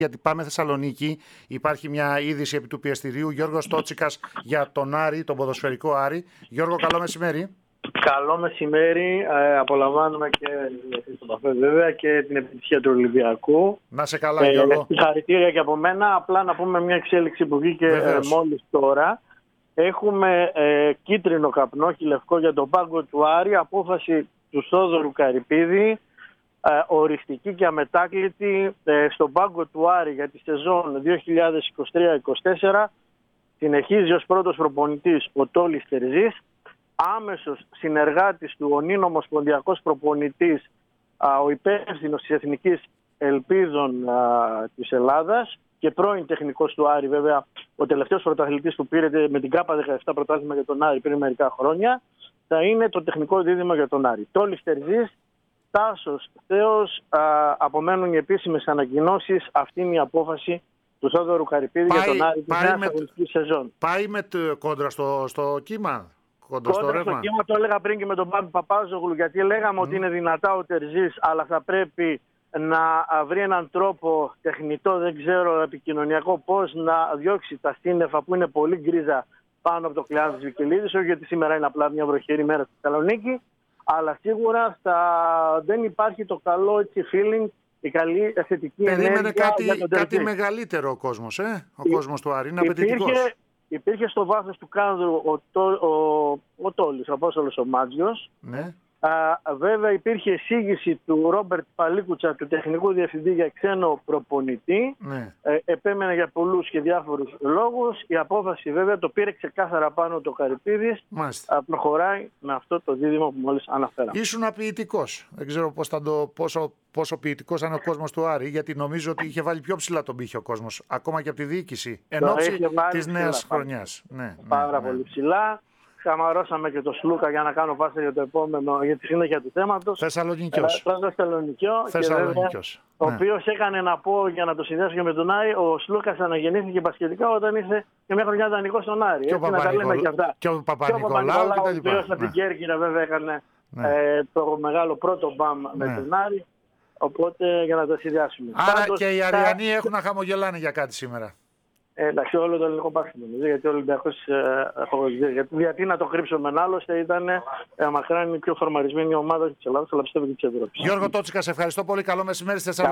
Γιατί πάμε Θεσσαλονίκη, υπάρχει μια είδηση επί του πιεστηρίου. Γιώργος Τότσικας για τον Άρη, τον ποδοσφαιρικό Άρη. Γιώργο, καλό μεσημέρι. Καλό μεσημέρι. Απολαμβάνουμε και στον Παφέ βέβαια και την επιτυχία του Ολυμπιακού. Να σε καλά, Γιώργο. Συγχαρητήρια και από μένα. Απλά να πούμε μια εξέλιξη που βγήκε μόλις τώρα. Έχουμε κίτρινο καπνό, όχι λευκό, για τον πάγκο του Άρη. Απόφαση του Θόδωρου Καρυπίδη, οριστική και αμετάκλητη, στον πάγκο του Άρη για τη σεζόν 2023-2024. Συνεχίζει ως πρώτος προπονητής ο Τόλης Τερζής. Άμεσος συνεργάτης του, ο νυν ομοσπονδιακός προπονητής, ο υπεύθυνος της Εθνικής Ελπίδων της Ελλάδας και πρώην τεχνικός του Άρη, βέβαια ο τελευταίος πρωταθλητής που πήρε με την ΚΑΠΑ 17 πρωτάθλημα για τον Άρη πριν μερικά χρόνια, θα είναι το τεχνικό δίδυμο για τον Άρη. Τόλης Τερζής, Τάσος Θέος, απομένουν οι επίσημες ανακοινώσεις. Αυτή είναι η απόφαση του Θόδωρου Καρυπίδη για τον Άρη της νέας αγωνιστικής σεζόν. Πάει με κόντρα στο κύμα. Κόντρα στο κύμα, το έλεγα πριν και με τον Πάπη Παπάζογλου, γιατί λέγαμε ότι είναι δυνατά ο Τερζής, αλλά θα πρέπει να βρει έναν τρόπο τεχνητό, δεν ξέρω, επικοινωνιακό, πώς να διώξει τα σύννεφα που είναι πολύ γκρίζα πάνω από το κλειάδι της Βικελίδης, όχι γιατί σήμερα είναι απλά μια βροχερή μέρα στη Θεσσαλονίκη, αλλά σίγουρα δεν υπάρχει το καλό feeling, η καλή θετική ενέργεια. Περίμενε κάτι μεγαλύτερο ο κόσμος, ο κόσμος του Άρη, είναι απαιτητικός. Υπήρχε στο βάθος του κάδρου ο Τόλης, ο Απόστολος ο Μάτζιος. Ναι. Βέβαια υπήρχε εισήγηση του Ρόμπερτ Παλίκουτσα, του τεχνικού διευθυντή, για ξένο προπονητή. Ναι. Επέμενε για πολλούς και διάφορους λόγους. Η απόφαση βέβαια το πήρε ξεκάθαρα πάνω το Καρυπίδης. Προχωράει με αυτό το δίδυμο που μόλις αναφέραμε. Ήσουν ποιητικός. Δεν ξέρω πόσο ποιητικός είναι ο κόσμος του Άρη, γιατί νομίζω ότι είχε βάλει πιο ψηλά τον πύχη ο κόσμος, ακόμα και από τη διοίκηση, εν ώψη της νέας χρονιάς. Πάρα πολύ ψηλά. Χαμαρώσαμε και το Σλούκα για να κάνω πάσα για το επόμενο, για τη συνέχεια του θέματος. Θεσσαλονικιός. Ο οποίος έκανε, να πω για να το συνδέσω και με τον Άρη, ο Σλούκας αναγεννήθηκε μπασκετικά όταν ήρθε και μια χρονιά δανεικός στον Άρη. Και ο Παπα-Νικολάου, ο οποίος από την Κέρκυρα βέβαια έκανε το μεγάλο πρώτο μπαμ με τον Άρη. Οπότε για να το συνδυάσουμε. Άρα και οι Αριανοί έχουν να χαμογελάνε για κάτι σήμερα. Εντάξει, όλο το ελληνικό μπάσκετ νομίζω, γιατί ο Ολυμπιακός, γιατί να το κρύψουμε, άλλωστε ήταν μακράν η πιο φορμαρισμένη ομάδα της Ελλάδας, αλλά πιστεύω και της Ευρώπης. Γιώργο Τότσικα, σε ευχαριστώ πολύ. Καλό μεσημέρι στη Θεσσαλονίκη.